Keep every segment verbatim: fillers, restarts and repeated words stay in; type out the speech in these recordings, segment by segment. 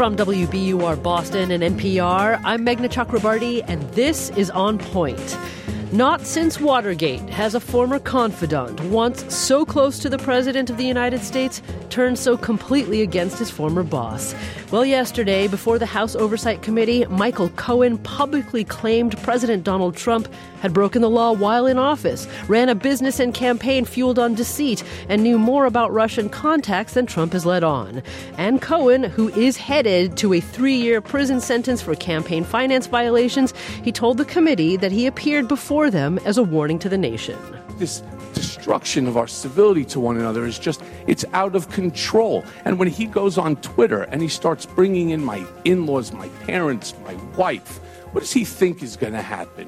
From W B U R Boston and N P R, I'm Meghna Chakrabarti, and this is On Point. Not since Watergate has a former confidant, once so close to the President of the United States, turned so completely against his former boss. Well, yesterday, before the House Oversight Committee, Michael Cohen publicly claimed President Donald Trump had broken the law while in office, ran a business and campaign fueled on deceit, and knew more about Russian contacts than Trump has let on. And Cohen, who is headed to a three-year prison sentence for campaign finance violations, he told the committee that he appeared before them as a warning to the nation. This destruction of our civility to one another is just, it's out of control. And when he goes on Twitter and he starts bringing in my in-laws, my parents, my wife, what does he think is going to happen?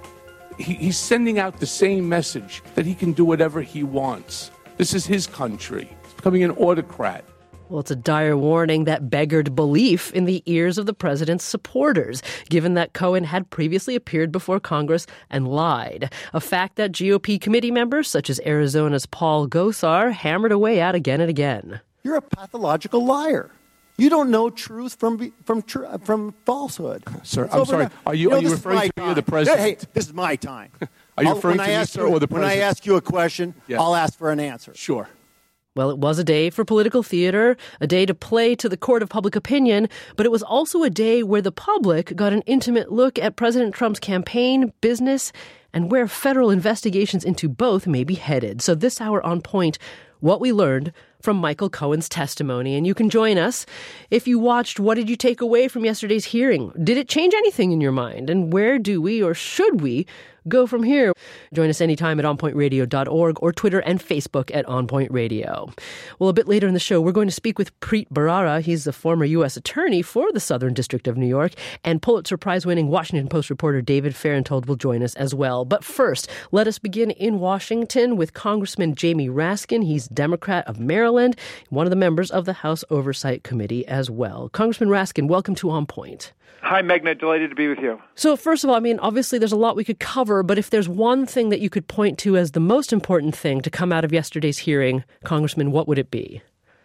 He, he's sending out the same message that he can do whatever he wants. This is his country. He's becoming an autocrat. Well, it's a dire warning that beggared belief in the ears of the president's supporters, given that Cohen had previously appeared before Congress and lied. A fact that G O P committee members, such as Arizona's Paul Gosar, hammered away at again and again. You're a pathological liar. You don't know truth from from tr- from falsehood. Sir, It's I'm over sorry. now. Are you, you know, are you this is referring my to me or the time. president? Hey, this is my time. Are you I'll- referring when to I me, ask sir, you, or the When I president? ask you a question, Yeah. I'll ask for an answer. Sure. Well, it was a day for political theater, a day to play to the court of public opinion, but it was also a day where the public got an intimate look at President Trump's campaign, business, and where federal investigations into both may be headed. So this hour on Point, what we learned from Michael Cohen's testimony. And you can join us. If you watched, what did you take away from yesterday's hearing? Did it change anything in your mind? And where do we, or should we, go from here? Join us anytime at on point radio dot org or Twitter and Facebook at OnPoint Radio. Well, a bit later in the show, we're going to speak with Preet Bharara. He's the former U S attorney for the Southern District of New York, and Pulitzer Prize-winning Washington Post reporter David Fahrenthold will join us as well. But first, let us begin in Washington with Congressman Jamie Raskin. He's Democrat of Maryland, one of the members of the House Oversight Committee as well. Congressman Raskin, welcome to On Point. Hi, Meghna. Delighted to be with you. So first of all, I mean, obviously there's a lot we could cover, but if there's one thing that you could point to as the most important thing to come out of yesterday's hearing, Congressman, what would it be?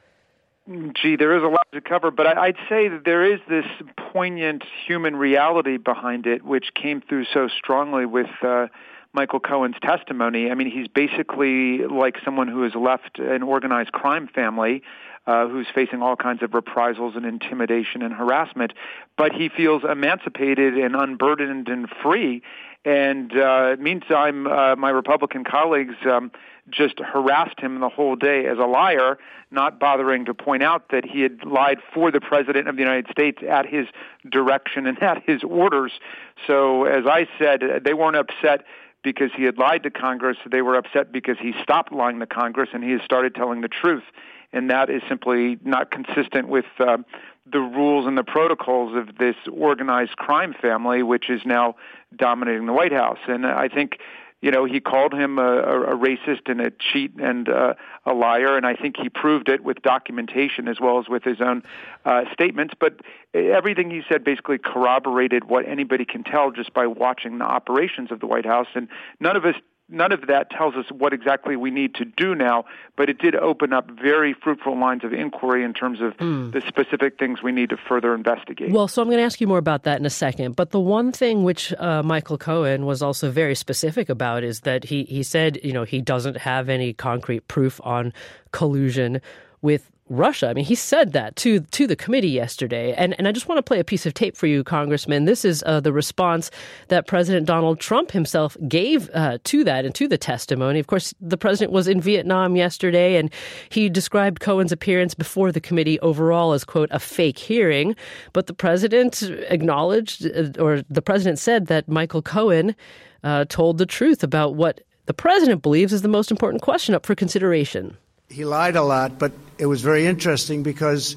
Gee, there is a lot to cover, but I'd say that there is this poignant human reality behind it, which came through so strongly with uh, Michael Cohen's testimony. I mean, he's basically like someone who has left an organized crime family, Uh, who's facing all kinds of reprisals and intimidation and harassment, but he feels emancipated and unburdened and free. And uh, meantime, uh, my Republican colleagues um, just harassed him the whole day as a liar, not bothering to point out that he had lied for the President of the United States at his direction and at his orders. So, as I said, they weren't upset because he had lied to Congress. They were upset because he stopped lying to Congress and he has started telling the truth. And that is simply not consistent with uh, the rules and the protocols of this organized crime family, which is now dominating the White House. And I think, you know, he called him a, a racist and a cheat and uh, a liar, and I think he proved it with documentation as well as with his own uh, statements. But everything he said basically corroborated what anybody can tell just by watching the operations of the White House. And none of us None of that tells us what exactly we need to do now, but it did open up very fruitful lines of inquiry in terms of mm. the specific things we need to further investigate. Well, so I'm going to ask you more about that in a second. But the one thing which uh, Michael Cohen was also very specific about is that he, he said, you know, he doesn't have any concrete proof on collusion with Russia. I mean, he said that to to the committee yesterday. And, and I just want to play a piece of tape for you, Congressman. This is uh, the response that President Donald Trump himself gave uh, to that and to the testimony. Of course, the president was in Vietnam yesterday, and he described Cohen's appearance before the committee overall as, quote, a fake hearing. But the president acknowledged, or the president said that Michael Cohen uh, told the truth about what the president believes is the most important question up for consideration. He lied a lot, but it was very interesting because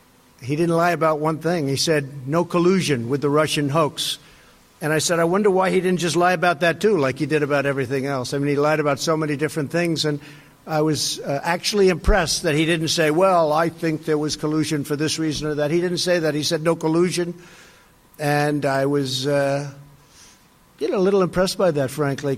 he didn't lie about one thing. He said no collusion with the Russian hoax. And I said, I wonder why he didn't just lie about that, too, like he did about everything else. I mean, he lied about so many different things. And I was uh, actually impressed that he didn't say, well, I think there was collusion for this reason or that. He didn't say that. He said no collusion. And I was, uh, you know, a little impressed by that, frankly.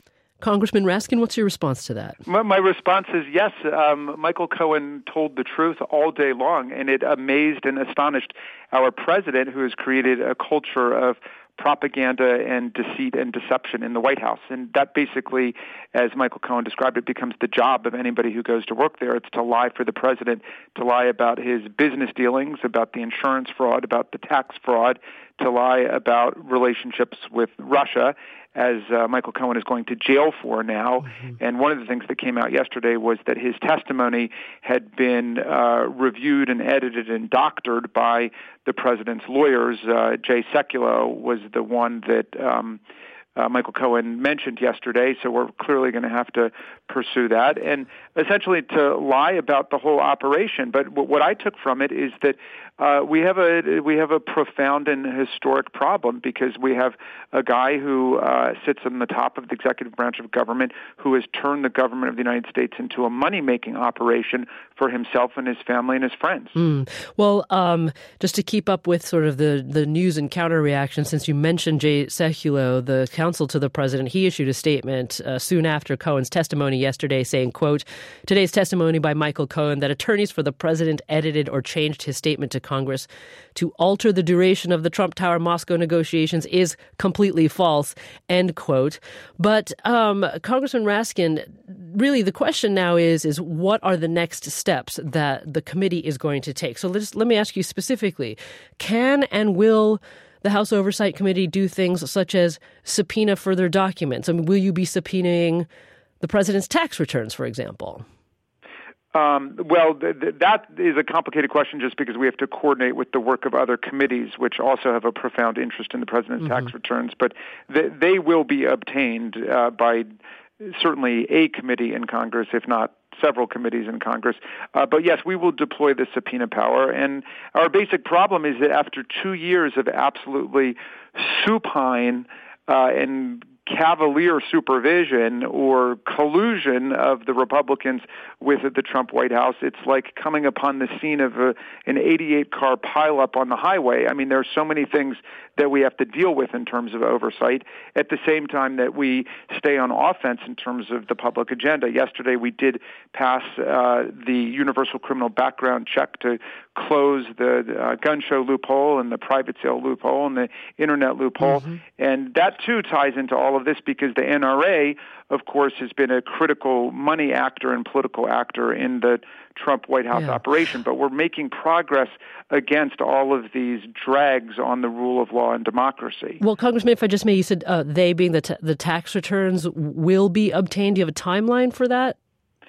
Congressman Raskin, what's your response to that? My, my response is yes. Um, Michael Cohen told the truth all day long, and it amazed and astonished our president, who has created a culture of propaganda and deceit and deception in the White House. And that basically, as Michael Cohen described it, becomes the job of anybody who goes to work there. It's to lie for the president, to lie about his business dealings, about the insurance fraud, about the tax fraud, to lie about relationships with Russia, as uh, Michael Cohen is going to jail for now. Mm-hmm. And one of the things that came out yesterday was that his testimony had been uh, reviewed and edited and doctored by the president's lawyers. Uh, Jay Sekulow was the one that um, uh, Michael Cohen mentioned yesterday, so we're clearly going to have to pursue that. And essentially to lie about the whole operation. But w- what I took from it is that Uh, we have a we have a profound and historic problem, because we have a guy who uh, sits on the top of the executive branch of government who has turned the government of the United States into a money-making operation for himself and his family and his friends. Mm. Well, um, just to keep up with sort of the, the news and counter reaction, since you mentioned Jay Sekulow, the counsel to the president, he issued a statement uh, soon after Cohen's testimony yesterday saying, quote, "Today's testimony by Michael Cohen that attorneys for the president edited or changed his statement to Congress to alter the duration of the Trump Tower Moscow negotiations is completely false," end quote. But um, Congressman Raskin, really the question now is, is what are the next steps that the committee is going to take? So let's, let me ask you specifically, can and will the House Oversight Committee do things such as subpoena further documents? I mean, will you be subpoenaing the president's tax returns, for example? Um, well, th- th- that is a complicated question, just because we have to coordinate with the work of other committees, which also have a profound interest in the president's mm-hmm. tax returns. But th- they will be obtained uh, by certainly a committee in Congress, if not several committees in Congress. Uh, but yes, we will deploy the subpoena power. And our basic problem is that after two years of absolutely supine uh, and cavalier supervision or collusion of the Republicans with the Trump White House, it's like coming upon the scene of a, an eighty-eight car pileup on the highway. I mean, there are so many things that we have to deal with in terms of oversight, at the same time that we stay on offense in terms of the public agenda. Yesterday, we did pass uh, the universal criminal background check to close the uh, gun show loophole and the private sale loophole and the internet loophole. Mm-hmm. And that, too, ties into all of this, because the N R A, of course, has been a critical money actor and political actor in the Trump White House yeah. operation. But we're making progress against all of these drags on the rule of law and democracy. Well, Congressman, if I just may, you said uh, they being the, t- the tax returns will be obtained. Do you have a timeline for that?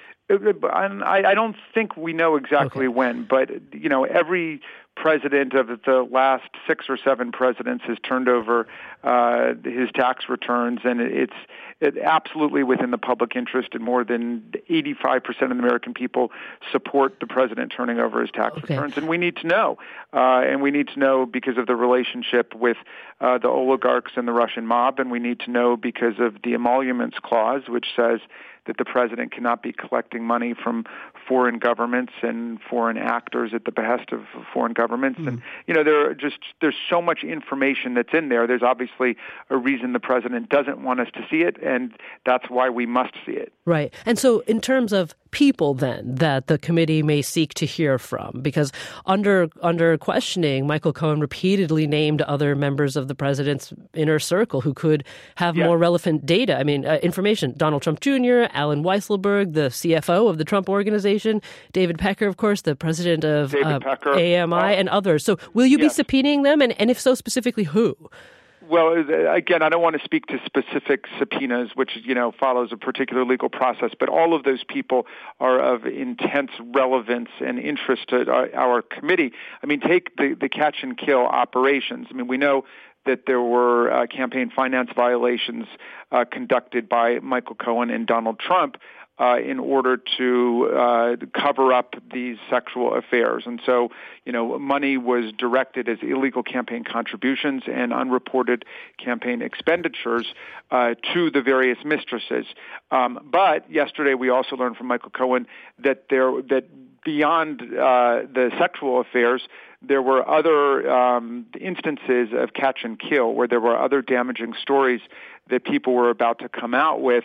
I, I don't think we know exactly okay. when, but, you know, every president of the last six or seven presidents has turned over uh, his tax returns, and it's it absolutely within the public interest, and more than eighty-five percent of the American people support the president turning over his tax okay. returns. And we need to know, uh, and we need to know because of the relationship with uh, the oligarchs and the Russian mob, and we need to know because of the emoluments clause, which says that the president cannot be collecting money from foreign governments and foreign actors at the behest of foreign governments. Mm. And, you know, there are just, there's so much information that's in there. There's obviously a reason the president doesn't want us to see it, and that's why we must see it. Right. And so in terms of people then that the committee may seek to hear from, because under under questioning, Michael Cohen repeatedly named other members of the president's inner circle who could have yeah. more relevant data. I mean, uh, information. Donald Trump Junior, Alan Weisselberg, the C F O of the Trump Organization, David Pecker, of course, the president of uh, A M I, uh, and others. So will you yes. be subpoenaing them? And, and if so, specifically who? Well, again, I don't want to speak to specific subpoenas, which, you know, follows a particular legal process, but all of those people are of intense relevance and interest to our, our committee. I mean, take the, the catch and kill operations. I mean, we know that there were uh, campaign finance violations uh, conducted by Michael Cohen and Donald Trump Uh, in order to uh, cover up these sexual affairs. And so, you know, money was directed as illegal campaign contributions and unreported campaign expenditures uh, to the various mistresses. Um, but yesterday we also learned from Michael Cohen that there that beyond uh, the sexual affairs, there were other um, instances of catch and kill, where there were other damaging stories that people were about to come out with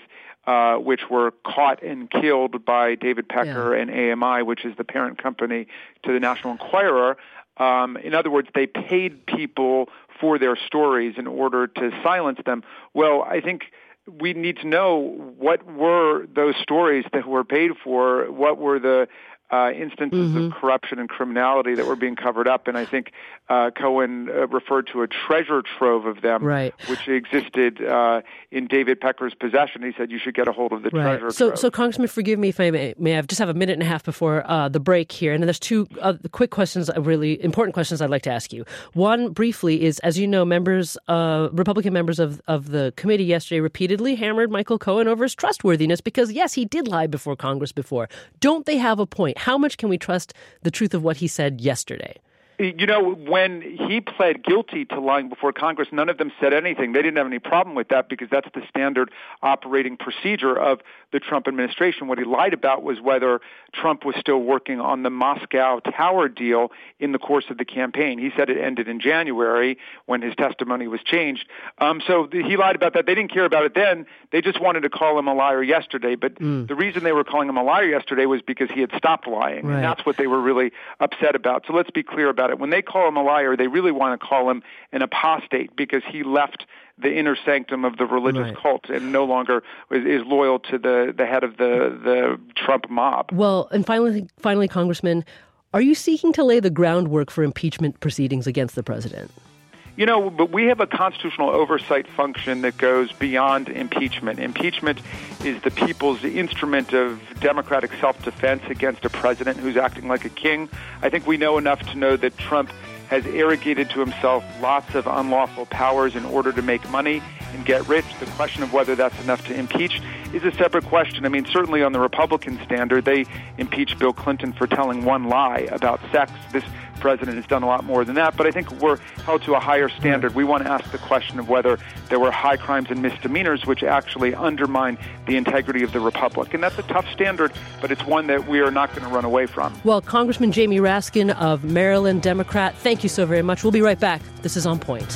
uh, which were caught and killed by David Pecker yeah. and A M I, which is the parent company to the National Enquirer. Um, in other words, they paid people for their stories in order to silence them. Well, I think we need to know what were those stories that were paid for, what were the uh, instances mm-hmm. of corruption and criminality that were being covered up. And I think uh, Cohen uh, referred to a treasure trove of them, right. which existed uh, in David Pecker's possession. He said you should get a hold of the right. treasure so, trove. So, Congressman, forgive me if I may, may I just have a minute and a half before uh, the break here. And then there's two uh, quick questions, really important questions I'd like to ask you. One, briefly, is, as you know, members, uh, Republican members of, of the committee yesterday repeatedly hammered Michael Cohen over his trustworthiness because, yes, he did lie before Congress before. Don't they have a point? How much can we trust the truth of what he said yesterday? You know, when he pled guilty to lying before Congress, none of them said anything. They didn't have any problem with that because that's the standard operating procedure of the Trump administration. What he lied about was whether Trump was still working on the Moscow Tower deal in the course of the campaign. He said it ended in January when his testimony was changed. Um, so he lied about that. They didn't care about it then. They just wanted to call him a liar yesterday. But mm. the reason they were calling him a liar yesterday was because he had stopped lying. Right. And that's what they were really upset about. So let's be clear about it. When they call him a liar, they really want to call him an apostate because he left the inner sanctum of the religious right. cult and no longer is, is loyal to the, the head of the, the Trump mob. Well, and finally, finally, Congressman, are you seeking to lay the groundwork for impeachment proceedings against the president? You know, but we have a constitutional oversight function that goes beyond impeachment. Impeachment is the people's instrument of democratic self-defense against a president who's acting like a king. I think we know enough to know that Trump has arrogated to himself lots of unlawful powers in order to make money and get rich. The question of whether that's enough to impeach is a separate question. I mean, certainly on the Republican standard, they impeached Bill Clinton for telling one lie about sex. This president has done a lot more than that, but I think we're held to a higher standard. We want to ask the question of whether there were high crimes and misdemeanors which actually undermine the integrity of the republic. And that's a tough standard, but it's one that we are not going to run away from. Well, Congressman Jamie Raskin of Maryland, Democrat, thank you so very much. We'll be right back. This is On Point.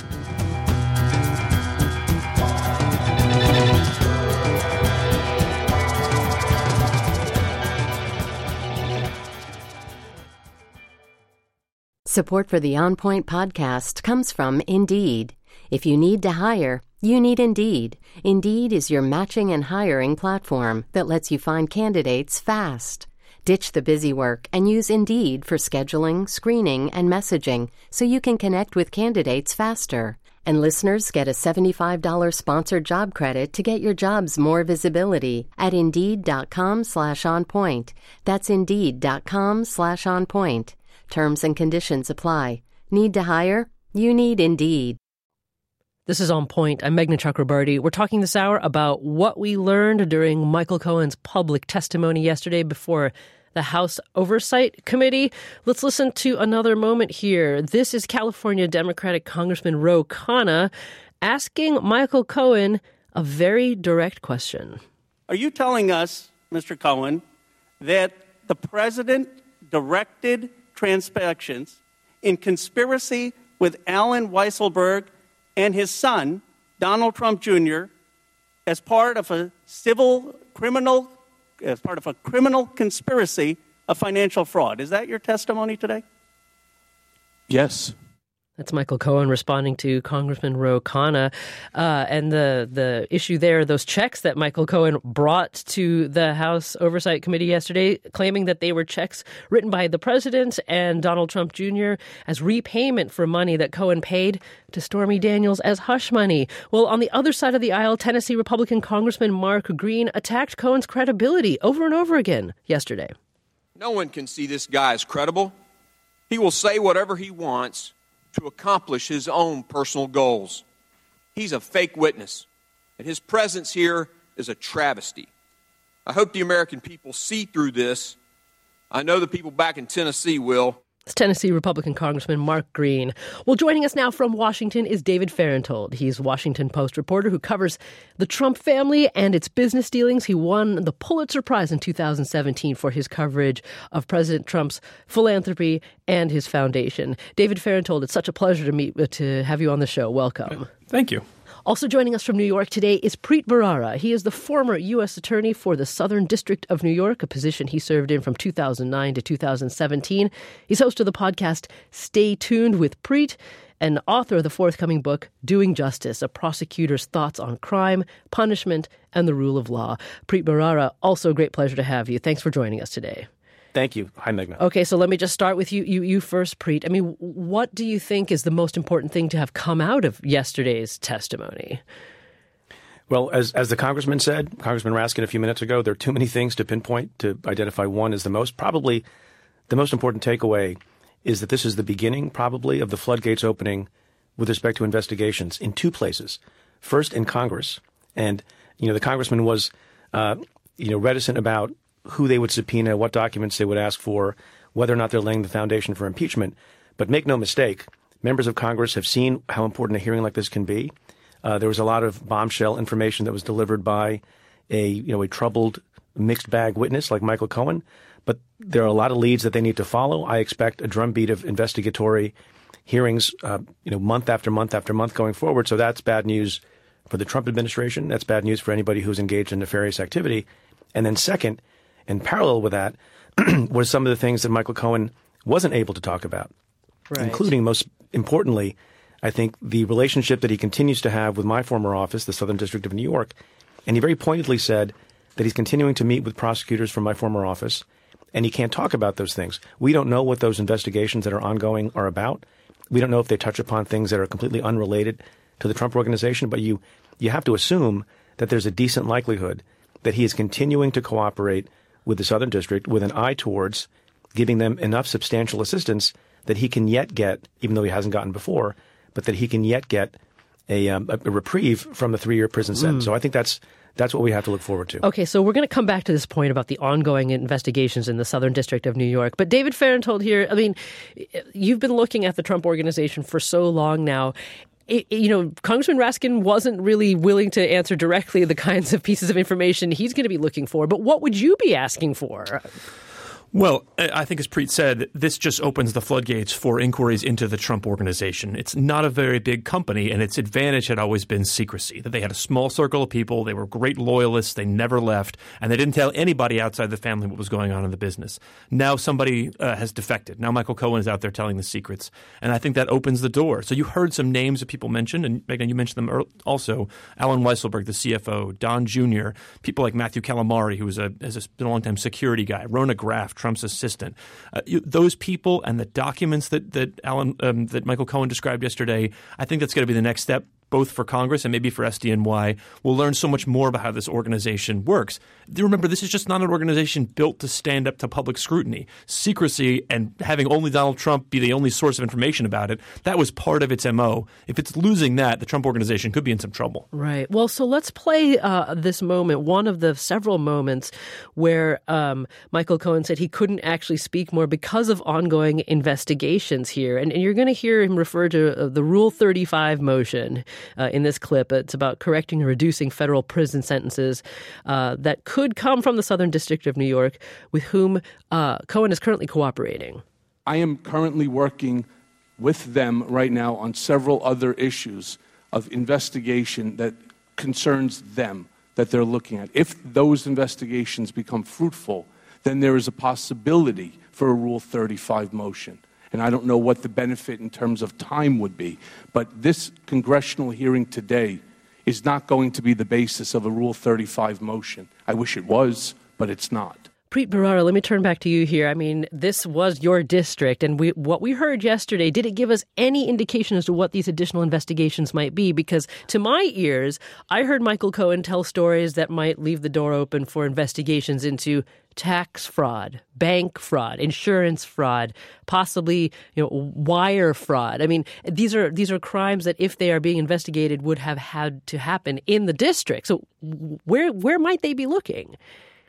Support for the On Point podcast comes from Indeed. If you need to hire, you need Indeed. Indeed is your matching and hiring platform that lets you find candidates fast. Ditch the busy work and use Indeed for scheduling, screening, and messaging so you can connect with candidates faster. And listeners get a seventy-five dollars sponsored job credit to get your jobs more visibility at Indeed.com slash on point. That's Indeed.com slash on point. Terms and conditions apply. Need to hire? You need Indeed. This is On Point. I'm Meghna Chakrabarti. We're talking this hour about what we learned during Michael Cohen's public testimony yesterday before the House Oversight Committee. Let's listen to another moment here. This is California Democratic Congressman Ro Khanna asking Michael Cohen a very direct question. Are you telling us, Mister Cohen, that the president directed transactions in conspiracy with Allen Weisselberg and his son, Donald Trump Junior, as part of a civil criminal, as part of a criminal conspiracy of financial fraud? Is that your testimony today? Yes. That's Michael Cohen responding to Congressman Ro Khanna. Uh, and the, the issue there, those checks that Michael Cohen brought to the House Oversight Committee yesterday, claiming that they were checks written by the president and Donald Trump Junior as repayment for money that Cohen paid to Stormy Daniels as hush money. Well, on the other side of the aisle, Tennessee Republican Congressman Mark Green attacked Cohen's credibility over and over again yesterday. No one can see this guy as credible. He will say whatever he wants to accomplish his own personal goals. He's a fake witness, and his presence here is a travesty. I hope the American people see through this. I know the people back in Tennessee will. It's Tennessee Republican Congressman Mark Green. Well, joining us now from Washington is David Fahrenthold. He's a Washington Post reporter who covers the Trump family and its business dealings. He won the Pulitzer Prize in two thousand seventeen for his coverage of President Trump's philanthropy and his foundation. David Fahrenthold, it's such a pleasure to meet to have you on the show. Welcome. Thank you. Also joining us from New York today is Preet Bharara. He is the former U S attorney for the Southern District of New York, a position he served in from two thousand nine to two thousand seventeen. He's host of the podcast Stay Tuned with Preet and author of the forthcoming book, Doing Justice, a prosecutor's thoughts on crime, punishment, and the rule of law. Preet Bharara, also a great pleasure to have you. Thanks for joining us today. Thank you. Hi, Meghna. Okay, so let me just start with you, you, you first, Preet. I mean, what do you think is the most important thing to have come out of yesterday's testimony? Well, as as the congressman said, Congressman Raskin a few minutes ago, there are too many things to pinpoint to identify one as the most. Probably the most important takeaway is that this is the beginning, probably, of the floodgates opening with respect to investigations in two places. First, in Congress. And, you know, the congressman was, uh, you know, reticent about who they would subpoena, what documents they would ask for, whether or not they're laying the foundation for impeachment. But make no mistake, members of Congress have seen how important a hearing like this can be. Uh, there was a lot of bombshell information that was delivered by a, you know, a troubled mixed bag witness like Michael Cohen. But there are a lot of leads that they need to follow. I expect a drumbeat of investigatory hearings, uh, you know, month after month after month going forward. So that's bad news for the Trump administration. That's bad news for anybody who's engaged in nefarious activity. And then second, in parallel with that, was some of the things that Michael Cohen wasn't able to talk about, right. Including, most importantly, I think the relationship that he continues to have with my former office, the Southern District of New York. And he very pointedly said that he's continuing to meet with prosecutors from my former office, and he can't talk about those things. We don't know what those investigations that are ongoing are about. We don't know if they touch upon things that are completely unrelated to the Trump organization, but you, you have to assume that there's a decent likelihood that he is continuing to cooperate with the Southern District with an eye towards giving them enough substantial assistance that he can yet get, even though he hasn't gotten before, but that he can yet get a, um, a reprieve from the three-year prison sentence. Mm. So I think that's that's what we have to look forward to. Okay, so we're going to come back to this point about the ongoing investigations in the Southern District of New York. But David Fahrenthold here, I mean, you've been looking at the Trump organization for so long now. It, you know, Congressman Raskin wasn't really willing to answer directly the kinds of pieces of information he's going to be looking for. But what would you be asking for? Well, I think as Preet said, this just opens the floodgates for inquiries into the Trump organization. It's not a very big company, and its advantage had always been secrecy, that they had a small circle of people. They were great loyalists. They never left, and they didn't tell anybody outside the family what was going on in the business. Now somebody uh, has defected. Now Michael Cohen is out there telling the secrets, and I think that opens the door. So you heard some names that people mentioned, and Meghna, you mentioned them also. Alan Weisselberg, the C F O, Don Junior, people like Matthew Calamari, who was a, has been a long-time security guy, Rona Graff, Trump's assistant. Uh, you, those people and the documents that that Alan um, that Michael Cohen described yesterday, I think that's going to be the next step, both for Congress and maybe for S D N Y. We'll learn so much more about how this organization works. Remember, this is just not an organization built to stand up to public scrutiny. Secrecy and having only Donald Trump be the only source of information about it, that was part of its M O. If it's losing that, the Trump organization could be in some trouble. Right. Well, so let's play uh, this moment, one of the several moments where um, Michael Cohen said he couldn't actually speak more because of ongoing investigations here. And, and you're going to hear him refer to uh, the Rule thirty-five motion. Uh, in this clip. It's about correcting and reducing federal prison sentences uh, that could come from the Southern District of New York, with whom uh, Cohen is currently cooperating. I am currently working with them right now on several other issues of investigation that concerns them, that they're looking at. If those investigations become fruitful, then there is a possibility for a Rule thirty-five motion. And I don't know what the benefit in terms of time would be. But this congressional hearing today is not going to be the basis of a Rule thirty-five motion. I wish it was, but it's not. Preet Bharara, let me turn back to you here. I mean, this was your district, and we, what we heard yesterday, did it give us any indication as to what these additional investigations might be? Because to my ears, I heard Michael Cohen tell stories that might leave the door open for investigations into tax fraud, bank fraud, insurance fraud, possibly, you know, wire fraud. I mean, these are these are crimes that, if they are being investigated, would have had to happen in the district. So where where might they be looking?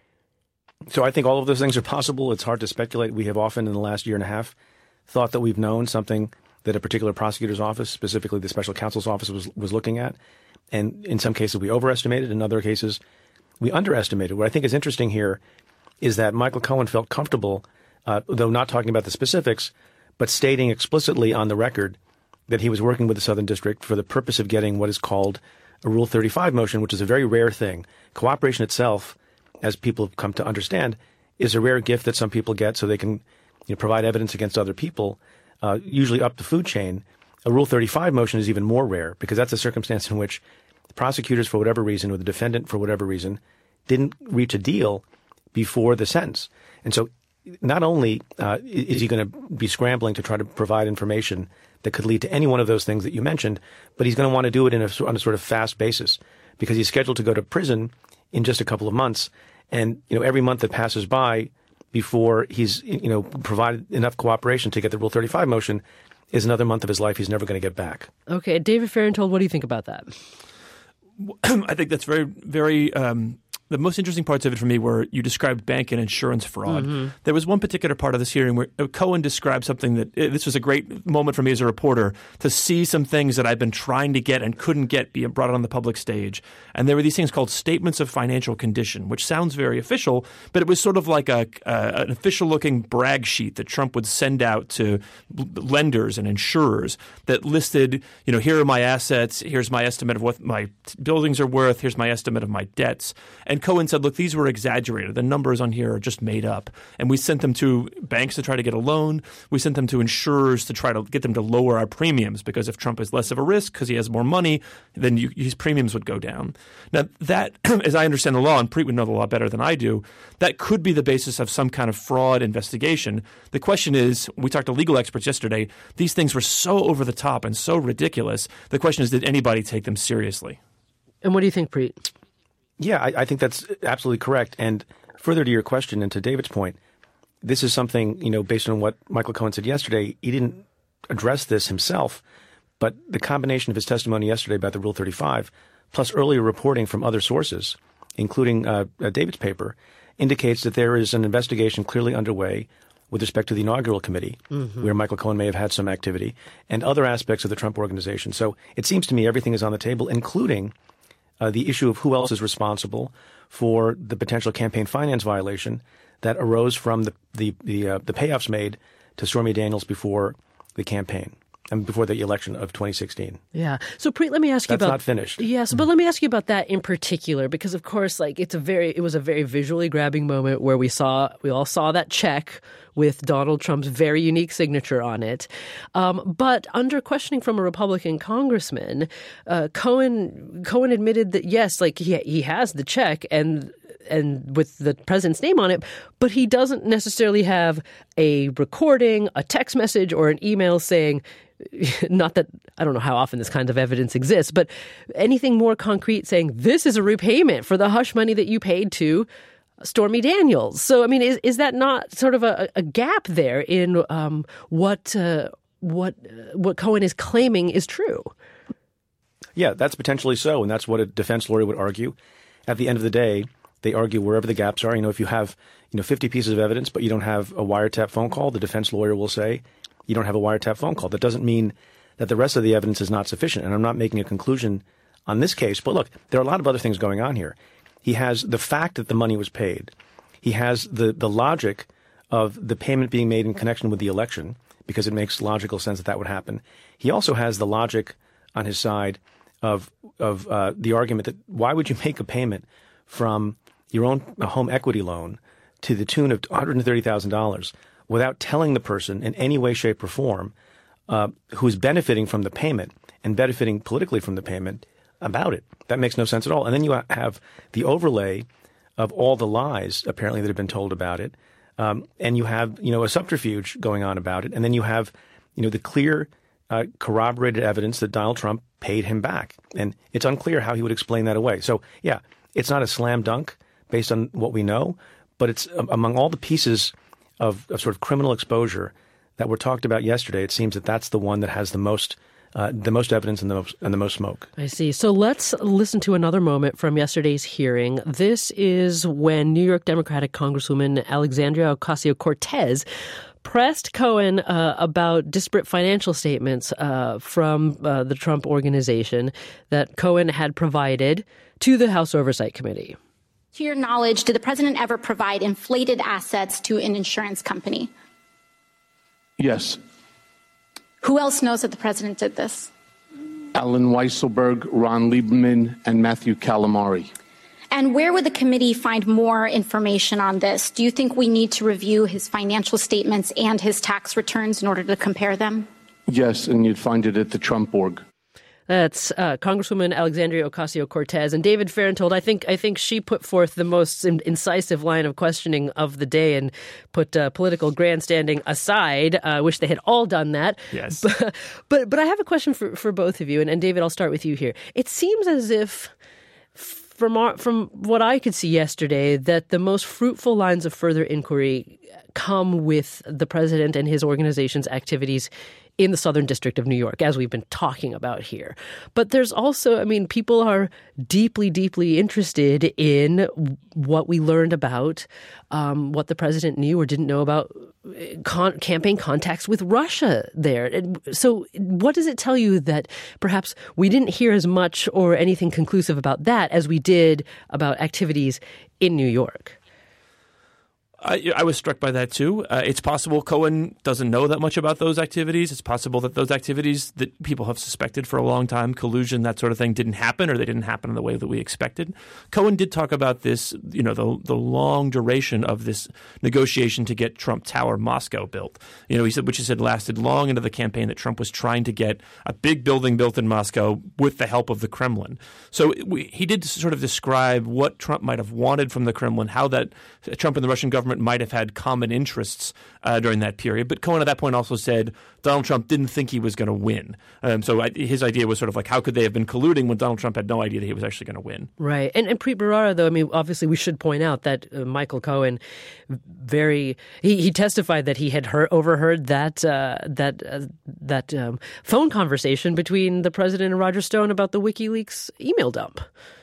So I think all of those things are possible. It's hard to speculate. We have often in the last year and a half thought that we've known something that a particular prosecutor's office, specifically the special counsel's office, was was looking at. And in some cases we overestimated. In other cases we underestimated. What I think is interesting here is that Michael Cohen felt comfortable, uh, though not talking about the specifics, but stating explicitly on the record that he was working with the Southern District for the purpose of getting what is called a Rule thirty-five motion, which is a very rare thing. Cooperation itself, as people have come to understand, is a rare gift that some people get so they can you know, provide evidence against other people, uh, usually up the food chain. A Rule thirty-five motion is even more rare because that's a circumstance in which the prosecutors, for whatever reason, or the defendant, for whatever reason, didn't reach a deal before the sentence. And so not only uh, is he going to be scrambling to try to provide information that could lead to any one of those things that you mentioned, but he's going to want to do it in a, on a sort of fast basis because he's scheduled to go to prison in just a couple of months. And, you know, every month that passes by before he's, you know, provided enough cooperation to get the Rule thirty-five motion is another month of his life he's never going to get back. Okay. David Fahrenthold, what do you think about that? I think that's very, very um, the most interesting parts of it for me were you described bank and insurance fraud. Mm-hmm. There was one particular part of this hearing where Cohen described something that – this was a great moment for me as a reporter to see some things that I've been trying to get and couldn't get being brought on the public stage. And there were these things called statements of financial condition, which sounds very official, but it was sort of like a uh, an official-looking brag sheet that Trump would send out to lenders and insurers that listed, you know, here are my assets, here's my estimate of what my buildings are worth, here's my estimate of my debts. And Cohen said, look, these were exaggerated. The numbers on here are just made up. And we sent them to banks to try to get a loan. We sent them to insurers to try to get them to lower our premiums because if Trump is less of a risk because he has more money, then you, his premiums would go down. Now, that, as I understand the law, and Preet would know the law better than I do, that could be the basis of some kind of fraud investigation. The question is, we talked to legal experts yesterday, these things were so over the top and so ridiculous. The question is, did anybody take them seriously? And what do you think, Preet? Yeah, I, I think that's absolutely correct. And further to your question and to David's point, this is something, you know, based on what Michael Cohen said yesterday, he didn't address this himself, but the combination of his testimony yesterday about the Rule thirty-five, plus earlier reporting from other sources, including uh, uh, David's paper, indicates that there is an investigation clearly underway with respect to the inaugural committee, mm-hmm. where Michael Cohen may have had some activity, and other aspects of the Trump organization. So it seems to me everything is on the table, including Uh, the issue of who else is responsible for the potential campaign finance violation that arose from the the the, uh, the payoffs made to Stormy Daniels before the campaign and before the election of twenty sixteen. Yeah. So Preet, let me ask you That's about not finished. Yes, but let me ask you about that in particular, because of course, like it's a very it was a very visually grabbing moment where we saw we all saw that check with Donald Trump's very unique signature on it. Um, but under questioning from a Republican congressman, uh, Cohen Cohen admitted that yes, like he he has the check and and with the president's name on it, but he doesn't necessarily have a recording, a text message, or an email saying. Not that I don't know how often this kind of evidence exists, but anything more concrete saying this is a repayment for the hush money that you paid to Stormy Daniels. So, I mean, is is that not sort of a, a gap there in um, what uh, what uh, what Cohen is claiming is true? Yeah, that's potentially so, and that's what a defense lawyer would argue. At the end of the day, they argue wherever the gaps are. You know, if you have you know fifty pieces of evidence, but you don't have a wiretap phone call, the defense lawyer will say you don't have a wiretap phone call. That doesn't mean that the rest of the evidence is not sufficient. And I'm not making a conclusion on this case. But look, there are a lot of other things going on here. He has the fact that the money was paid. He has the, the logic of the payment being made in connection with the election, because it makes logical sense that that would happen. He also has the logic on his side of of uh, the argument that why would you make a payment from your own home equity loan to the tune of one hundred thirty thousand dollars without telling the person in any way, shape, or form uh, who's benefiting from the payment and benefiting politically from the payment about it. That makes no sense at all. And then you have the overlay of all the lies, apparently, that have been told about it. Um, and you have, you know, a subterfuge going on about it. And then you have, you know, the clear uh, corroborated evidence that Donald Trump paid him back. And it's unclear how he would explain that away. So, yeah, it's not a slam dunk based on what we know, but it's um, among all the pieces Of, of sort of criminal exposure that were talked about yesterday, it seems that that's the one that has the most uh, the most evidence and the most, and the most smoke. I see. So let's listen to another moment from yesterday's hearing. This is when New York Democratic Congresswoman Alexandria Ocasio-Cortez pressed Cohen uh, about disparate financial statements uh, from uh, the Trump organization that Cohen had provided to the House Oversight Committee. To your knowledge, did the president ever provide inflated assets to an insurance company? Yes. Who else knows that the president did this? Alan Weisselberg, Ron Lieberman, and Matthew Calamari. And where would the committee find more information on this? Do you think we need to review his financial statements and his tax returns in order to compare them? Yes, and you'd find it at the Trump org. That's uh, Congresswoman Alexandria Ocasio-Cortez. And David Fahrenthold, I think I think she put forth the most in- incisive line of questioning of the day and put uh, political grandstanding aside. I uh, wish they had all done that. Yes. But but, but I have a question for, for both of you. And, and David, I'll start with you here. It seems as if from our, from what I could see yesterday, that the most fruitful lines of further inquiry come with the president and his organization's activities in the Southern District of New York, as we've been talking about here. But there's also, I mean, people are deeply, deeply interested in what we learned about um, what the president knew or didn't know about con- campaign contacts with Russia there. And so what does it tell you that perhaps we didn't hear as much or anything conclusive about that as we did about activities in New York? I, I was struck by that, too. Uh, it's possible Cohen doesn't know that much about those activities. It's possible that those activities that people have suspected for a long time, collusion, that sort of thing, didn't happen or they didn't happen in the way that we expected. Cohen did talk about this, you know, the, the long duration of this negotiation to get Trump Tower Moscow built. You know, he said, which he said lasted long into the campaign, that Trump was trying to get a big building built in Moscow with the help of the Kremlin. So we, he did sort of describe what Trump might have wanted from the Kremlin, how that Trump and the Russian government might have had common interests uh, during that period. But Cohen at that point also said Donald Trump didn't think he was going to win. Um, so I, his idea was sort of like, how could they have been colluding when Donald Trump had no idea that he was actually going to win? Right. And, and Preet Bharara, though, I mean, obviously we should point out that uh, Michael Cohen very he, he testified that he had heard, overheard that uh, that uh, that um, phone conversation between the president and Roger Stone about the WikiLeaks email dump.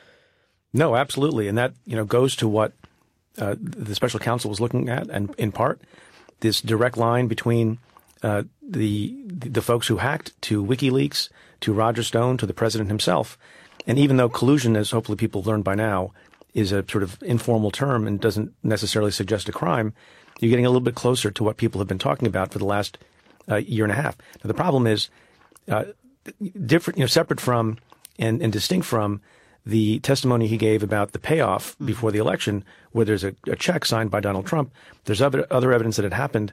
No, absolutely. And that, you know, goes to what Uh, the special counsel was looking at, and in part, this direct line between uh, the the folks who hacked to WikiLeaks, to Roger Stone, to the president himself. And even though collusion, as hopefully people have learned by now, is a sort of informal term and doesn't necessarily suggest a crime, you're getting a little bit closer to what people have been talking about for the last uh, year and a half. Now, the problem is uh, different, you know, separate from and, and distinct from the testimony he gave about the payoff before the election, where there's a, a check signed by Donald Trump. There's other other evidence that it happened.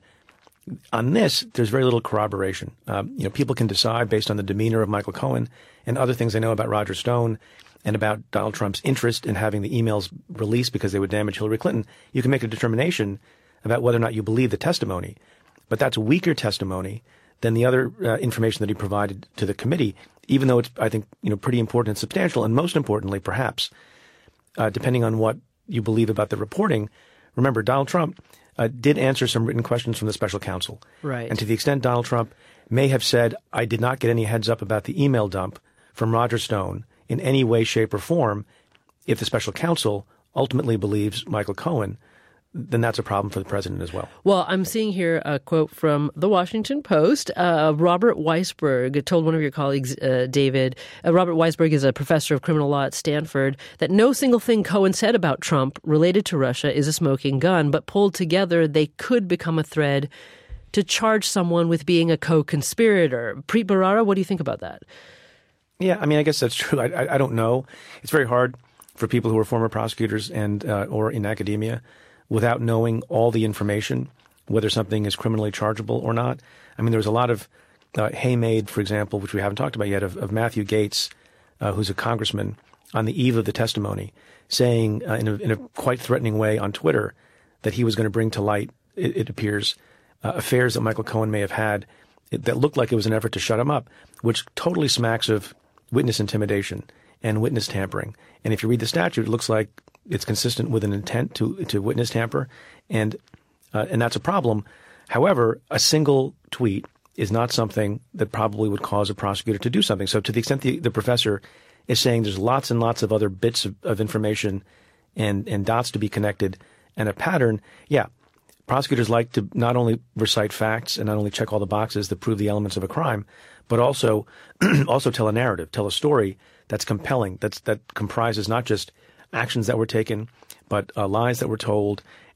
On this, there's very little corroboration. Um, you know, people can decide based on the demeanor of Michael Cohen and other things they know about Roger Stone and about Donald Trump's interest in having the emails released because they would damage Hillary Clinton. You can make a determination about whether or not you believe the testimony. But that's weaker testimony than the other uh, information that he provided to the committee, even though it's, I think, you know, pretty important and substantial. And most importantly, perhaps, uh, depending on what you believe about the reporting, remember, Donald Trump uh, did answer some written questions from the special counsel. Right. And to the extent Donald Trump may have said, I did not get any heads up about the email dump from Roger Stone in any way, shape, or form, if the special counsel ultimately believes Michael Cohen, then that's a problem for the president as well. Well, I'm seeing here a quote from the Washington Post. Uh, Robert Weisberg told one of your colleagues, uh, David, uh, Robert Weisberg is a professor of criminal law at Stanford, that no single thing Cohen said about Trump related to Russia is a smoking gun, but pulled together, they could become a thread to charge someone with being a co-conspirator. Preet Bharara, what do you think about that? Yeah, I mean, I guess that's true. I, I, I don't know. It's very hard for people who are former prosecutors and uh, or in academia without knowing all the information, whether something is criminally chargeable or not. I mean, there was a lot of uh, hay made, for example, which we haven't talked about yet, of, of Matthew Gaetz, uh, who's a congressman, on the eve of the testimony, saying uh, in, a, in a quite threatening way on Twitter that he was going to bring to light, it, it appears, uh, affairs that Michael Cohen may have had that looked like it was an effort to shut him up, which totally smacks of witness intimidation and witness tampering. And if you read the statute, it looks like it's consistent with an intent to to witness tamper, and uh, and that's a problem. However, a single tweet is not something that probably would cause a prosecutor to do something. So to the extent the, the professor is saying there's lots and lots of other bits of, of information and, and dots to be connected and a pattern, yeah, prosecutors like to not only recite facts and not only check all the boxes that prove the elements of a crime, but also also tell a narrative, tell a story that's compelling, that's that comprises not just actions that were taken, but uh, lies that were told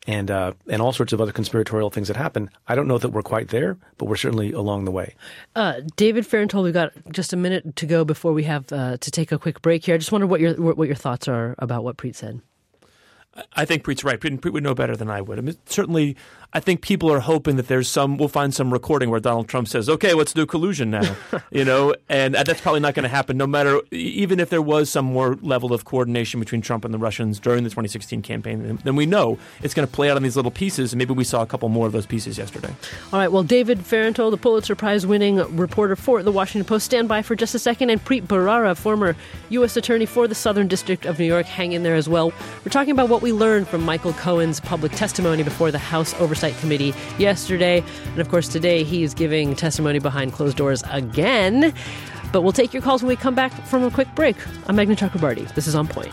and uh, and all sorts of other conspiratorial things that happen. I don't know that we're quite there, but we're certainly along the way. Uh, David Fahrenthold, we've got just a minute to go before we have uh, to take a quick break here. I just wonder what your what your thoughts are about what Preet said. I think Preet's right. Preet, Preet would know better than I would. I mean, certainly, I think people are hoping that there's some, we'll find some recording where Donald Trump says, okay, let's do collusion now, you know, and that's probably not going to happen no matter, even if there was some more level of coordination between Trump and the Russians during the twenty sixteen campaign, then we know it's going to play out on these little pieces, and maybe we saw a couple more of those pieces yesterday. All right, well, David Fahrenthold, the Pulitzer Prize-winning reporter for The Washington Post, stand by for just a second, and Preet Bharara, former U S attorney for the Southern District of New York, hang in there as well. We're talking about what we learned from Michael Cohen's public testimony before the House Oversight Committee yesterday. And of course, today he is giving testimony behind closed doors again. But we'll take your calls when we come back from a quick break. I'm Meghna Chakrabarti. This is On Point.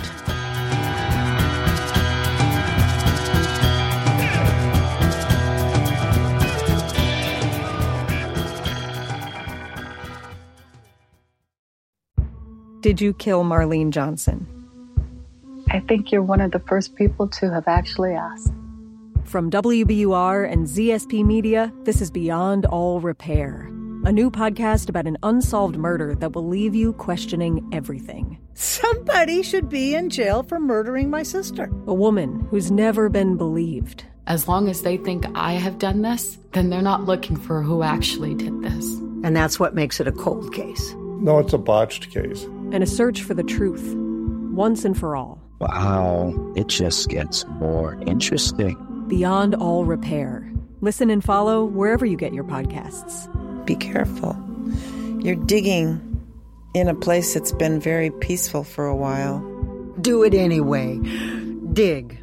Did you kill Marlene Johnson? I think you're one of the first people to have actually asked. From W B U R and Z S P Media, this is Beyond All Repair, a new podcast about an unsolved murder that will leave you questioning everything. Somebody should be in jail for murdering my sister. A woman who's never been believed. As long as they think I have done this, then they're not looking for who actually did this. And that's what makes it a cold case. No, it's a botched case. And a search for the truth, once and for all. Wow, it just gets more interesting. Beyond All Repair. Listen and follow wherever you get your podcasts. Be careful. You're digging in a place that's been very peaceful for a while. Do it anyway. Dig.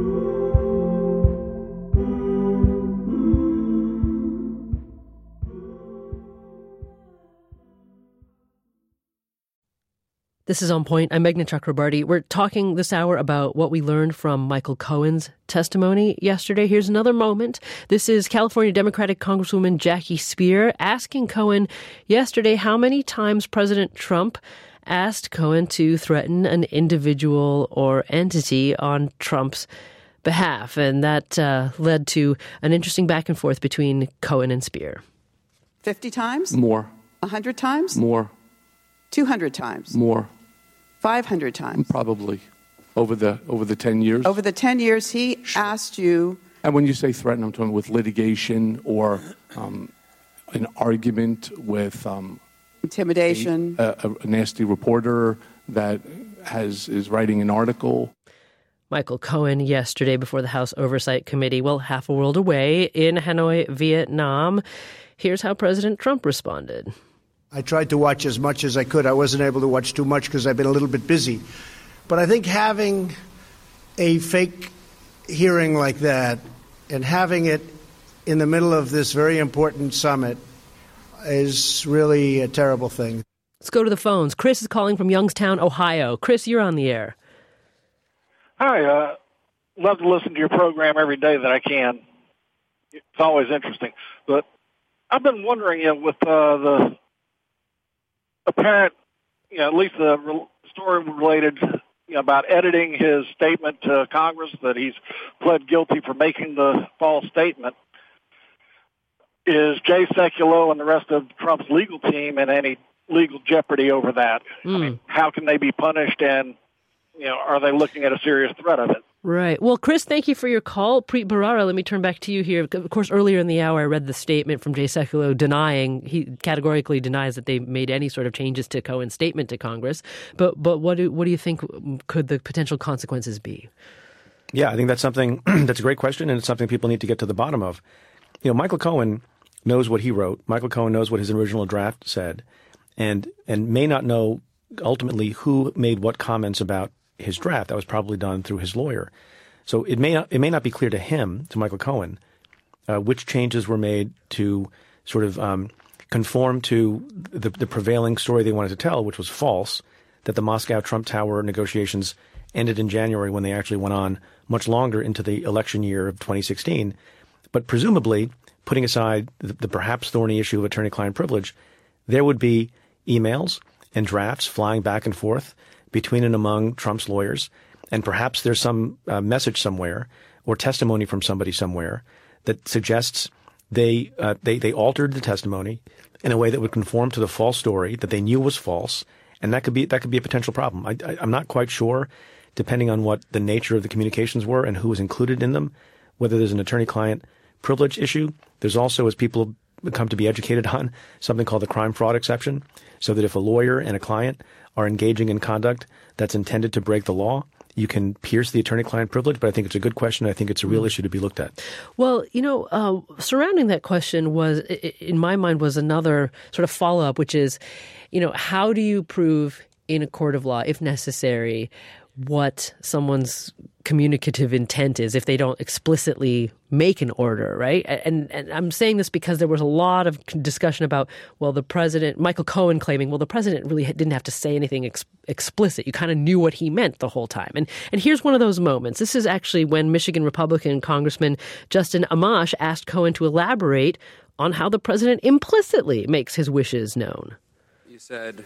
This is On Point. I'm Meghna Chakrabarti. We're talking this hour about what we learned from Michael Cohen's testimony yesterday. Here's another moment. This is California Democratic Congresswoman Jackie Speier asking Cohen yesterday how many times President Trump asked Cohen to threaten an individual or entity on Trump's behalf. And that uh, led to an interesting back and forth between Cohen and Speier. fifty times? More. one hundred times? More. two hundred times? More. five hundred times? Probably. Over the over the ten years? Over the ten years, he asked you... And when you say threaten, I'm talking with litigation or um, an argument with... Um, Intimidation. A, a, a nasty reporter that has is writing an article. Michael Cohen yesterday before the House Oversight Committee, well, half a world away in Hanoi, Vietnam. Here's how President Trump responded. I tried to watch as much as I could. I wasn't able to watch too much because I've been a little bit busy. But I think having a fake hearing like that and having it in the middle of this very important summit is really a terrible thing. Let's go to the phones. Chris is calling from Youngstown, Ohio. Chris, you're on the air. Hi. Uh, love to listen to your program every day that I can. It's always interesting. But I've been wondering, you know, with uh, the apparent, you know, at least the re- story related you know, about editing his statement to Congress that he's pled guilty for making the false statement. Is Jay Sekulow and the rest of Trump's legal team in any legal jeopardy over that? Mm. I mean, how can they be punished, and you know, are they looking at a serious threat of it? Right. Well, Chris, thank you for your call. Preet Bharara, let me turn back to you here. Of course, earlier in the hour, I read the statement from Jay Sekulow denying, he categorically denies that they made any sort of changes to Cohen's statement to Congress. But but what do, what do you think could the potential consequences be? Yeah, I think that's something, that's a great question, and it's something people need to get to the bottom of. You know, Michael Cohen knows what he wrote. Michael Cohen knows what his original draft said, and and may not know ultimately who made what comments about his draft. That was probably done through his lawyer. So it may not it may not be clear to him, to Michael Cohen, uh, which changes were made to sort of um, conform to the, the prevailing story they wanted to tell, which was false, that the Moscow Trump Tower negotiations ended in January when they actually went on much longer into the election year of twenty sixteen. But presumably, putting aside the, the perhaps thorny issue of attorney-client privilege, there would be emails and drafts flying back and forth between and among Trump's lawyers, and perhaps there's some uh, message somewhere or testimony from somebody somewhere that suggests they uh, they they altered the testimony in a way that would conform to the false story that they knew was false, and that could be that could be a potential problem. I, I, I'm not quite sure, depending on what the nature of the communications were and who was included in them, whether there's an attorney-client privilege issue. There's also, as people come to be educated on, something called the crime fraud exception, so that if a lawyer and a client are engaging in conduct that's intended to break the law, you can pierce the attorney-client privilege. But I think it's a good question. I think it's a real issue to be looked at. Well, you know, uh, surrounding that question was, in my mind, was another sort of follow-up, which is, you know, how do you prove in a court of law, if necessary, what someone's communicative intent is if they don't explicitly make an order, right? And and I'm saying this because there was a lot of discussion about, well, the president, Michael Cohen claiming, well, the president really didn't have to say anything ex- explicit. You kind of knew what he meant the whole time. And and here's one of those moments. This is actually when Michigan Republican Congressman Justin Amash asked Cohen to elaborate on how the president implicitly makes his wishes known. He said,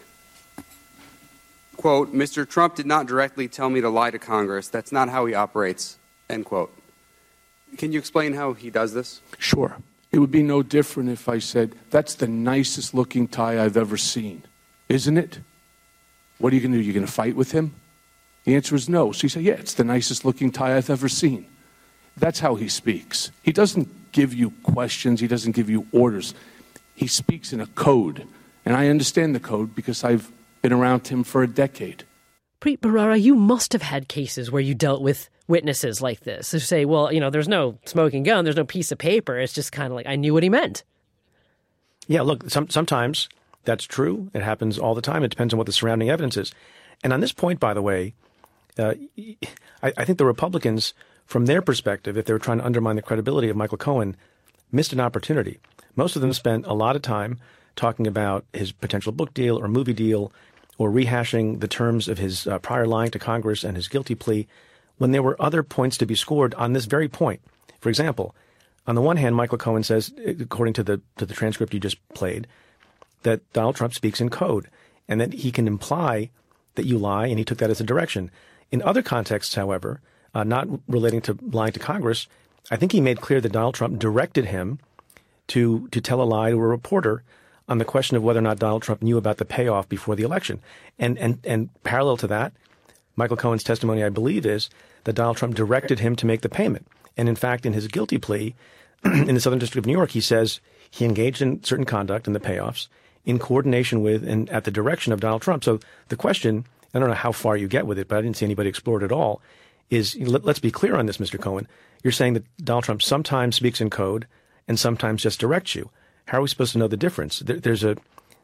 quote, Mister Trump did not directly tell me to lie to Congress. That's not how he operates, end quote. Can you explain how he does this? Sure. It would be no different if I said, that's the nicest looking tie I've ever seen, isn't it? What are you going to do? You're going to fight with him? The answer is no. So you say, yeah, it's the nicest looking tie I've ever seen. That's how he speaks. He doesn't give you questions. He doesn't give you orders. He speaks in a code. And I understand the code because I've been around him for a decade. Preet Bharara, you must have had cases where you dealt with witnesses like this who say, well, you know, there's no smoking gun, there's no piece of paper. It's just kind of like, I knew what he meant. Yeah, look, some, sometimes that's true. It happens all the time. It depends on what the surrounding evidence is. And on this point, by the way, uh, I, I think the Republicans, from their perspective, if they were trying to undermine the credibility of Michael Cohen, missed an opportunity. Most of them spent a lot of time talking about his potential book deal or movie deal or rehashing the terms of his uh, prior lying to Congress and his guilty plea when there were other points to be scored on this very point. For example, on the one hand, Michael Cohen says, according to the to the transcript you just played, that Donald Trump speaks in code and that he can imply that you lie, and he took that as a direction. In other contexts, however, uh, not relating to lying to Congress, I think he made clear that Donald Trump directed him to to tell a lie to a reporter on the question of whether or not Donald Trump knew about the payoff before the election. And and and parallel to that, Michael Cohen's testimony, I believe, is that Donald Trump directed him to make the payment. And in fact, in his guilty plea in the Southern District of New York, he says he engaged in certain conduct in the payoffs in coordination with and at the direction of Donald Trump. So the question, I don't know how far you get with it, but I didn't see anybody explore it at all, is let, let's be clear on this, Mister Cohen. You're saying that Donald Trump sometimes speaks in code and sometimes just directs you. How are we supposed to know the difference? There, there's a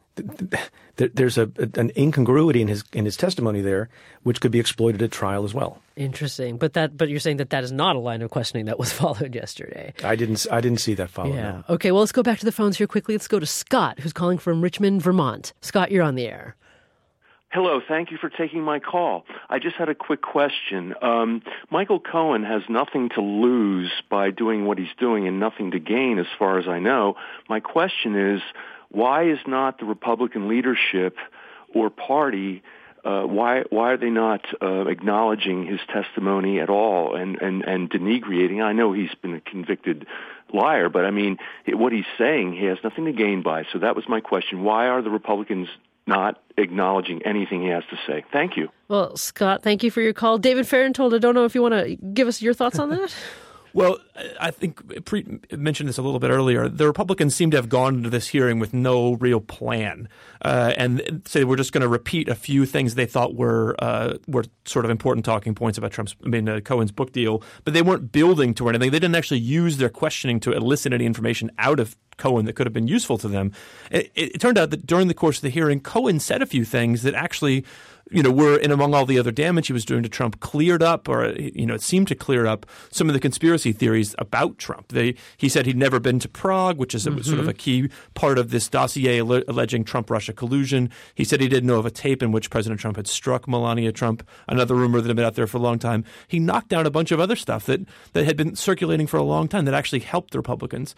there, there's a, an incongruity in his in his testimony there, which could be exploited at trial as well. Interesting, but that but you're saying that that is not a line of questioning that was followed yesterday. I didn't I didn't see that followed. Yeah. No. Okay. Well, let's go back to the phones here quickly. Let's go to Scott, who's calling from Richmond, Vermont. Scott, you're on the air. Hello. Thank you for taking my call. I just had a quick question. Um, Michael Cohen has nothing to lose by doing what he's doing and nothing to gain, as far as I know. My question is, why is not the Republican leadership or party, uh, why why are they not uh, acknowledging his testimony at all and, and, and denigrating? I know he's been a convicted liar, but I mean, what he's saying, he has nothing to gain by. So that was my question. Why are the Republicans not acknowledging anything he has to say? Thank you. Well, Scott, thank you for your call. David Fahrenthold, I don't know if you want to give us your thoughts on that. Well, I think Preet mentioned this a little bit earlier. The Republicans seem to have gone into this hearing with no real plan, uh, and say we're just going to repeat a few things they thought were uh, were sort of important talking points about Trump's, I mean, uh, Cohen's book deal. But they weren't building to anything. They didn't actually use their questioning to elicit any information out of Cohen that could have been useful to them. It, it, it turned out that during the course of the hearing, Cohen said a few things that actually, you know, were, and among all the other damage he was doing to Trump, cleared up, or, you know, it seemed to clear up some of the conspiracy theories about Trump. They, he said he'd never been to Prague, which is a, mm-hmm. sort of a key part of this dossier alle- alleging Trump-Russia collusion. He said he didn't know of a tape in which President Trump had struck Melania Trump, another rumor that had been out there for a long time. He knocked down a bunch of other stuff that, that had been circulating for a long time that actually helped the Republicans.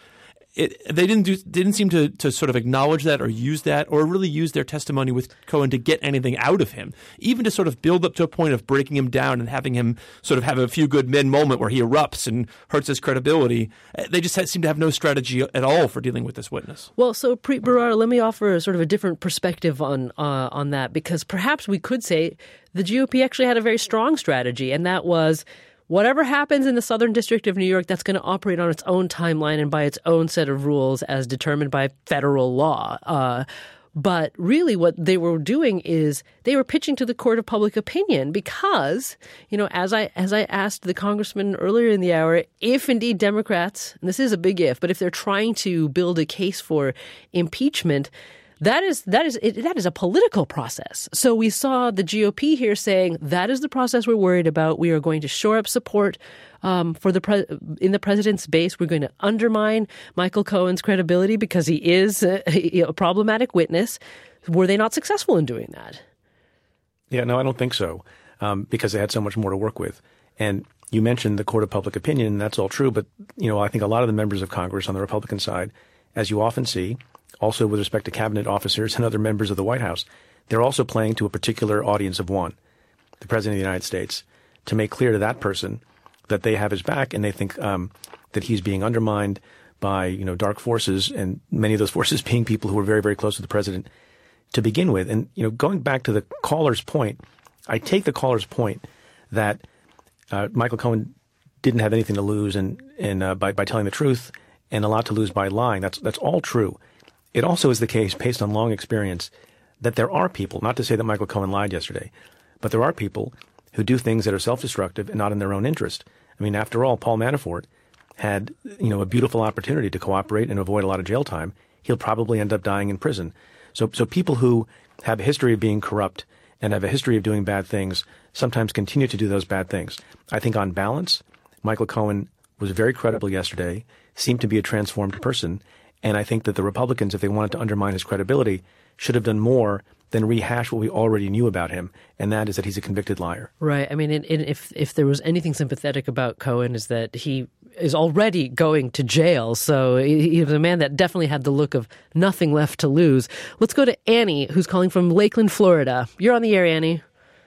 it, they didn't do, didn't seem to, to sort of acknowledge that or use that or really use their testimony with Cohen to get anything out of him, even to sort of build up to a point of breaking him down and having him sort of have a few good men moment where he erupts and hurts his credibility. They just had, seem to have no strategy at all for dealing with this witness. Well, so Preet Bharara, let me offer a sort of a different perspective on uh, on that, because perhaps we could say the G O P actually had a very strong strategy, and that was whatever happens in the Southern District of New York, that's going to operate on its own timeline and by its own set of rules as determined by federal law. Uh, but really what they were doing is they were pitching to the court of public opinion because, you know, as I as I asked the congressman earlier in the hour, if indeed Democrats, and this is a big if, but if they're trying to build a case for impeachment, That is that is it, that is a political process. So we saw the G O P here saying that is the process we're worried about. We are going to shore up support um, for the pre- in the president's base. We're going to undermine Michael Cohen's credibility because he is a, a problematic witness. Were they not successful in doing that? Yeah, no, I don't think so, um, because they had so much more to work with. And you mentioned the court of public opinion, and that's all true. But you know, I think a lot of the members of Congress on the Republican side, as you often see, also with respect to cabinet officers and other members of the White House, they're also playing to a particular audience of one, the President of the United States, to make clear to that person that they have his back and they think um, that he's being undermined by, you know, dark forces, and many of those forces being people who are very, very close to the president to begin with. And, you know, going back to the caller's point, I take the caller's point that uh, Michael Cohen didn't have anything to lose and, and uh, by, by telling the truth and a lot to lose by lying. That's that's all true. It also is the case, based on long experience, that there are people, not to say that Michael Cohen lied yesterday, but there are people who do things that are self-destructive and not in their own interest. I mean, after all, Paul Manafort had, you know, a beautiful opportunity to cooperate and avoid a lot of jail time. He'll probably end up dying in prison. So, so people who have a history of being corrupt and have a history of doing bad things sometimes continue to do those bad things. I think on balance, Michael Cohen was very credible yesterday, seemed to be a transformed person. And I think that the Republicans, if they wanted to undermine his credibility, should have done more than rehash what we already knew about him, and that is that he's a convicted liar. Right. I mean, in, in, if if there was anything sympathetic about Cohen, is that he is already going to jail. So he, he was a man that definitely had the look of nothing left to lose. Let's go to Annie, who's calling from Lakeland, Florida. You're on the air, Annie.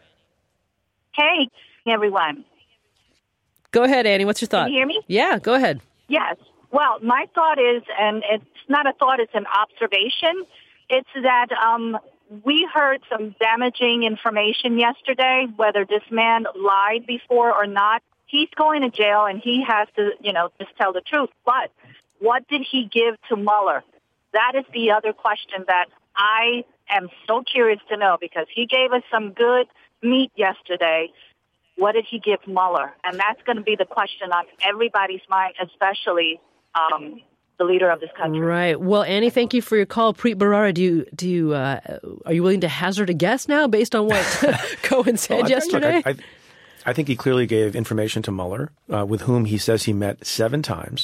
Hey, everyone. Go ahead, Annie. What's your thought? Can you hear me? Yeah, go ahead. Yes. Well, my thought is, and it's not a thought, it's an observation, it's that um, we heard some damaging information yesterday, whether this man lied before or not. He's going to jail, and he has to, you know, just tell the truth. But what did he give to Mueller? That is the other question that I am so curious to know, because he gave us some good meat yesterday. What did he give Mueller? And that's going to be the question on everybody's mind, especially Um, the leader of this country. Right. Well, Annie, thank you for your call. Preet Bharara, do you do you uh, are you willing to hazard a guess now based on what Cohen said well, I, yesterday? Look, I, I, I think he clearly gave information to Mueller, uh, with whom he says he met seven times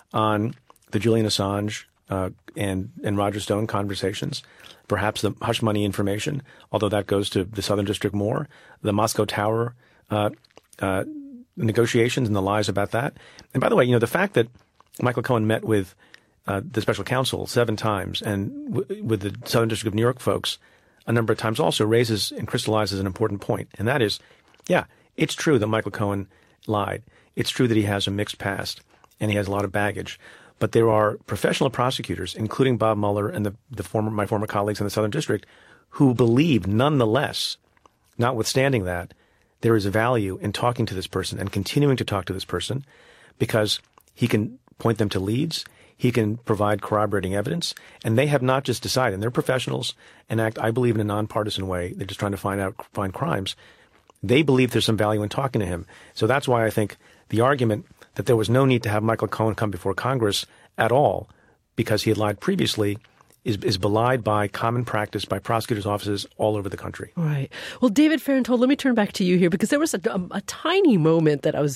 on the Julian Assange uh, and and Roger Stone conversations. Perhaps the hush money information, although that goes to the Southern District more, the Moscow Tower uh, uh, negotiations and the lies about that. And by the way, you know, the fact that Michael Cohen met with uh, the special counsel seven times and w- with the Southern District of New York folks a number of times also raises and crystallizes an important point. And that is, yeah, it's true that Michael Cohen lied. It's true that he has a mixed past and he has a lot of baggage. But there are professional prosecutors, including Bob Mueller and the, the former my former colleagues in the Southern District, who believe nonetheless, notwithstanding that, there is value in talking to this person and continuing to talk to this person, because he can point them to leads, he can provide corroborating evidence, and they have not just decided, and they're professionals and act, I believe, in a nonpartisan way. They're just trying to find out, find crimes. They believe there's some value in talking to him. So that's why I think the argument that there was no need to have Michael Cohen come before Congress at all because he had lied previously is, is belied by common practice by prosecutors' offices all over the country. Right. Well, David Fahrenthold, let me turn back to you here, because there was a, a, a tiny moment that I was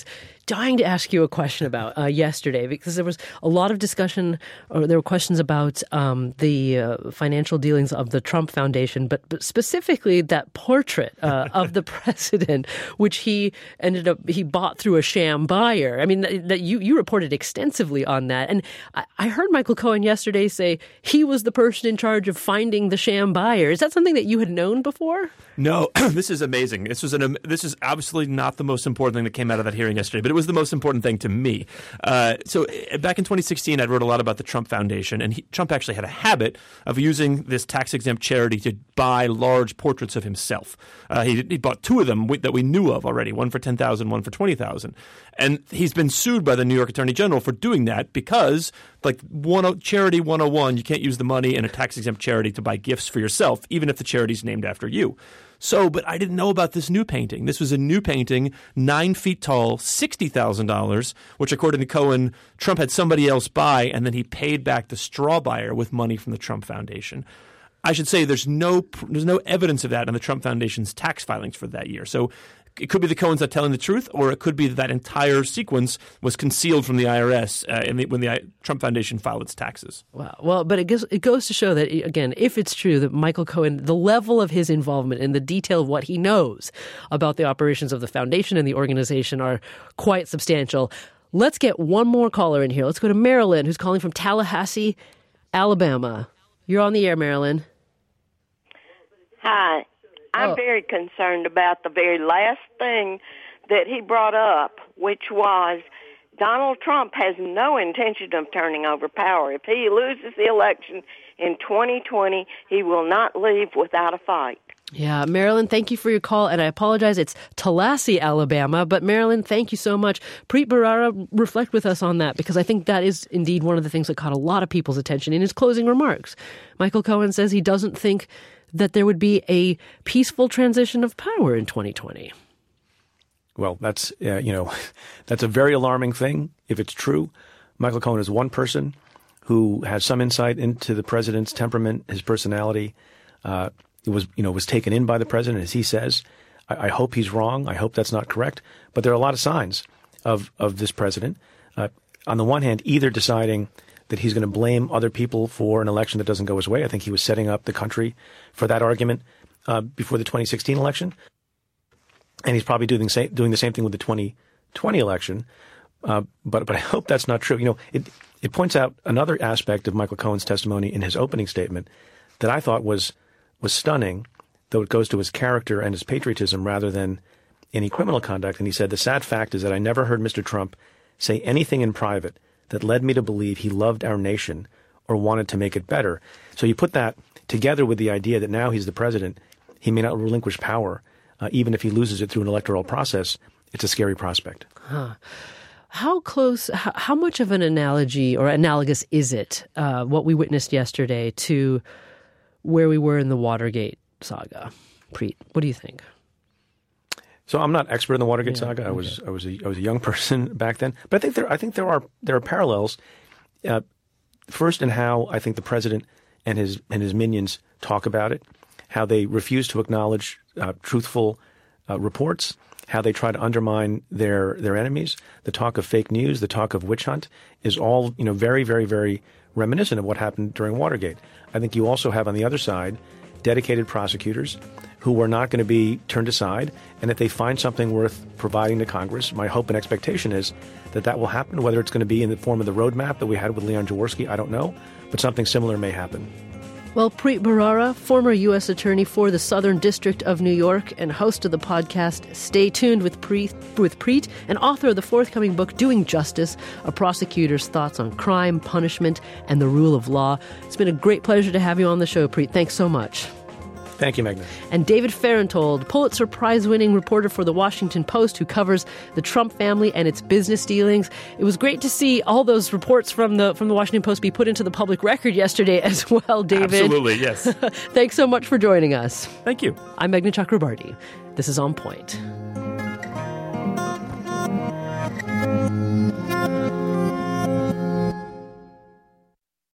dying to ask you a question about uh, yesterday, because there was a lot of discussion, or there were questions about um, the uh, financial dealings of the Trump Foundation, but, but specifically that portrait uh, of the president, which he ended up, he bought through a sham buyer. I mean, that, that you, you reported extensively on that. And I, I heard Michael Cohen yesterday say he was the person in charge of finding the sham buyer. Is that something that you had known before? No, this is amazing. This was an. This is absolutely not the most important thing that came out of that hearing yesterday, but it was the most important thing to me. Uh, so back in twenty sixteen, I wrote a lot about the Trump Foundation, and he, Trump actually had a habit of using this tax-exempt charity to buy large portraits of himself. Uh, he, he bought two of them that we knew of already, one for ten thousand dollars, one for twenty thousand dollars. And he's been sued by the New York Attorney General for doing that because, like one, Charity one oh one, you can't use the money in a tax-exempt charity to buy gifts for yourself, even if the charity's named after you. So, but I didn't know about this new painting. This was a new painting, nine feet tall, sixty thousand dollars, which according to Cohen, Trump had somebody else buy, and then he paid back the straw buyer with money from the Trump Foundation. I should say there's no there's no evidence of that in the Trump Foundation's tax filings for that year. So it could be the Cohens not telling the truth, or it could be that that entire sequence was concealed from the I R S uh, in the, when the Trump Foundation filed its taxes. Wow. Well, but it goes, it goes to show that, again, if it's true that Michael Cohen, the level of his involvement and the detail of what he knows about the operations of the foundation and the organization are quite substantial. Let's get one more caller in here. Let's go to Marilyn, who's calling from Tallahassee, Alabama. You're on the air, Marilyn. Hi. I'm Oh. very concerned about the very last thing that he brought up, which was Donald Trump has no intention of turning over power. If he loses the election in twenty twenty, he will not leave without a fight. Yeah, Marilyn, thank you for your call. And I apologize, it's Tallahassee, Alabama. But Marilyn, thank you so much. Preet Bharara, reflect with us on that, because I think that is indeed one of the things that caught a lot of people's attention in his closing remarks. Michael Cohen says he doesn't think that there would be a peaceful transition of power in twenty twenty. Well, that's, uh, you know, that's a very alarming thing if it's true. Michael Cohen is one person who has some insight into the president's temperament, his personality. Uh, it was, you know, was taken in by the president, as he says. I, I hope he's wrong. I hope that's not correct. But there are a lot of signs of, of this president. Uh, on the one hand, either deciding that he's going to blame other people for an election that doesn't go his way. I think he was setting up the country for that argument uh, before the twenty sixteen election. And he's probably doing the same, doing the same thing with the twenty twenty election. Uh, but but I hope that's not true. You know, it it points out another aspect of Michael Cohen's testimony in his opening statement that I thought was was stunning, though it goes to his character and his patriotism rather than any criminal conduct. And he said, "The sad fact is that I never heard Mister Trump say anything in private that led me to believe he loved our nation or wanted to make it better." So you put that together with the idea that now he's the president, he may not relinquish power, uh, even if he loses it through an electoral process. It's a scary prospect. Huh. How close, how, how much of an analogy or analogous is it, uh, what we witnessed yesterday, to where we were in the Watergate saga? Preet, what do you think? So I'm not expert in the Watergate Yeah, saga. I okay. was I was a, I was a young person back then, but I think there I think there are there are parallels. Uh, first, in how I think the president and his and his minions talk about it, how they refuse to acknowledge uh, truthful uh, reports, how they try to undermine their their enemies. The talk of fake news, the talk of witch hunt, is all you know very very very reminiscent of what happened during Watergate. I think you also have on the other side dedicated prosecutors who are not going to be turned aside, and if they find something worth providing to Congress, my hope and expectation is that that will happen. Whether it's going to be in the form of the roadmap that we had with Leon Jaworski, I don't know, but something similar may happen. Well, Preet Bharara, former U S attorney for the Southern District of New York and host of the podcast Stay Tuned with Preet, with Preet, and author of the forthcoming book Doing Justice, a prosecutor's thoughts on crime, punishment, and the rule of law. It's been a great pleasure to have you on the show, Preet. Thanks so much. Thank you, Magna. And David Fahrenthold, Pulitzer Prize-winning reporter for The Washington Post, who covers the Trump family and its business dealings. It was great to see all those reports from the from the Washington Post be put into the public record yesterday as well, David. Absolutely, yes. Thanks so much for joining us. Thank you. I'm Meghna Chakrabarti. This is On Point.